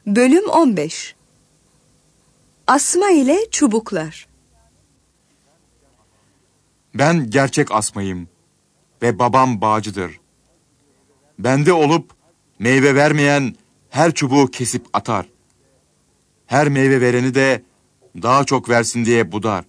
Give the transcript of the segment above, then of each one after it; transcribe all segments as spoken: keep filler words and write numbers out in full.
Bölüm on beş. Asma ile çubuklar. Ben gerçek asmayım ve babam bağcıdır. Bende olup meyve vermeyen her çubuğu kesip atar. Her meyve vereni de daha çok versin diye budar.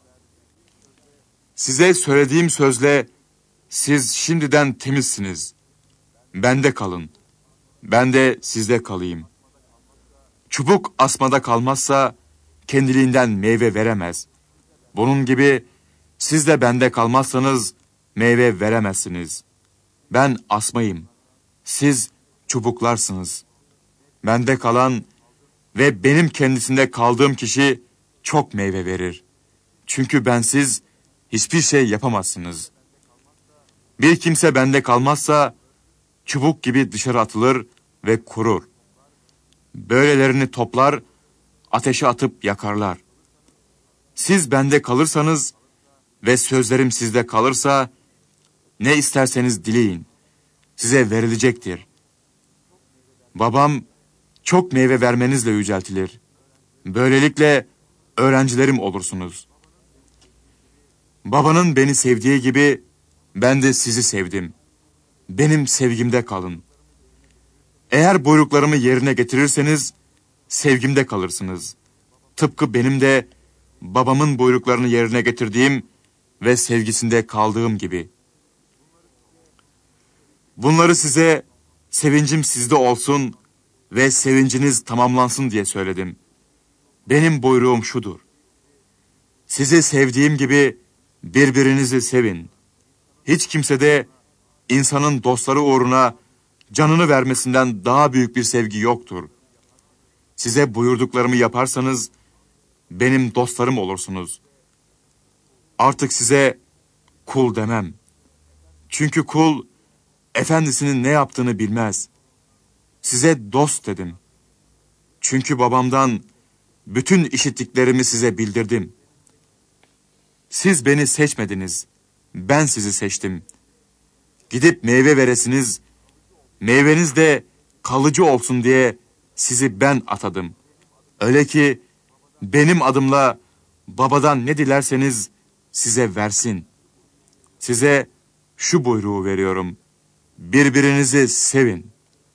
Size söylediğim sözle siz şimdiden temizsiniz. Bende kalın, ben de sizde kalayım. Çubuk asmada kalmazsa kendiliğinden meyve veremez. Bunun gibi siz de bende kalmazsanız meyve veremezsiniz. Ben asmayım, siz çubuklarsınız. Bende kalan ve benim kendisinde kaldığım kişi çok meyve verir. Çünkü bensiz hiçbir şey yapamazsınız. Bir kimse bende kalmazsa çubuk gibi dışarı atılır ve kurur. Böylelerini toplar, ateşe atıp yakarlar. Siz bende kalırsanız ve sözlerim sizde kalırsa ne isterseniz dileyin, size verilecektir. Babam çok meyve vermenizle yüceltilir. Böylelikle öğrencilerim olursunuz. Babanın beni sevdiği gibi ben de sizi sevdim. Benim sevgimde kalın. Eğer buyruklarımı yerine getirirseniz sevgimde kalırsınız. Tıpkı benim de babamın buyruklarını yerine getirdiğim ve sevgisinde kaldığım gibi. Bunları size sevincim sizde olsun ve sevinciniz tamamlansın diye söyledim. Benim buyruğum şudur: sizi sevdiğim gibi birbirinizi sevin. Hiç kimse de insanın dostları uğruna canını vermesinden daha büyük bir sevgi yoktur. Size buyurduklarımı yaparsanız benim dostlarım olursunuz. Artık size kul demem. Çünkü kul efendisinin ne yaptığını bilmez. Size dost dedim. Çünkü babamdan bütün işittiklerimi size bildirdim. Siz beni seçmediniz, ben sizi seçtim. Gidip meyve veresiniz, meyveniz de kalıcı olsun diye sizi ben atadım. Öyle ki benim adımla babadan ne dilerseniz size versin. Size şu buyruğu veriyorum: birbirinizi sevin.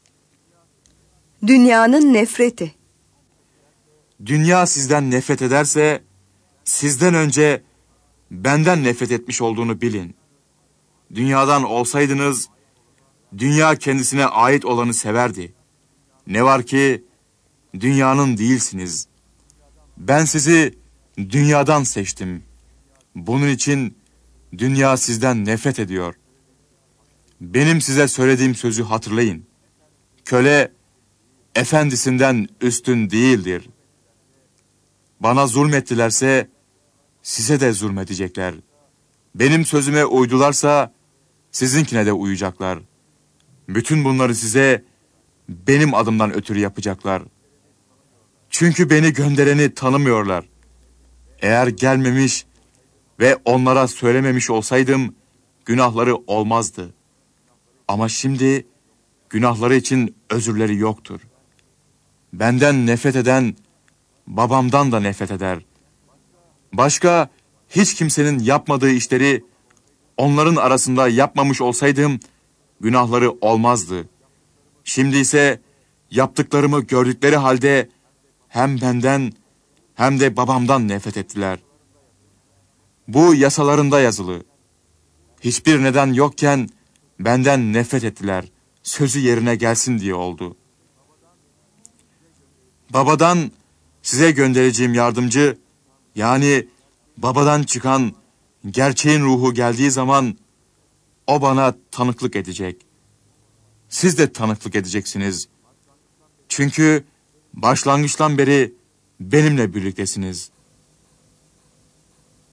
Dünyanın nefreti. Dünya sizden nefret ederse sizden önce benden nefret etmiş olduğunu bilin. Dünyadan olsaydınız dünya kendisine ait olanı severdi. Ne var ki dünyanın değilsiniz. Ben sizi dünyadan seçtim. Bunun için dünya sizden nefret ediyor. Benim size söylediğim sözü hatırlayın. Köle efendisinden üstün değildir. Bana zulmettilerse size de zulmedecekler. Benim sözüme uydularsa sizinkine de uyacaklar. Bütün bunları size benim adımdan ötürü yapacaklar. Çünkü beni göndereni tanımıyorlar. Eğer gelmemiş ve onlara söylememiş olsaydım günahları olmazdı. Ama şimdi günahları için özürleri yoktur. Benden nefret eden babamdan da nefret eder. Başka hiç kimsenin yapmadığı işleri onların arasında yapmamış olsaydım günahları olmazdı. Şimdi ise yaptıklarımı gördükleri halde hem benden hem de babamdan nefret ettiler. Bu yasalarında yazılı. Hiçbir neden yokken benden nefret ettiler. Sözü yerine gelsin diye oldu. Babadan size göndereceğim yardımcı, yani babadan çıkan gerçeğin ruhu geldiği zaman o bana tanıklık edecek. Siz de tanıklık edeceksiniz. Çünkü başlangıçtan beri benimle birliktesiniz.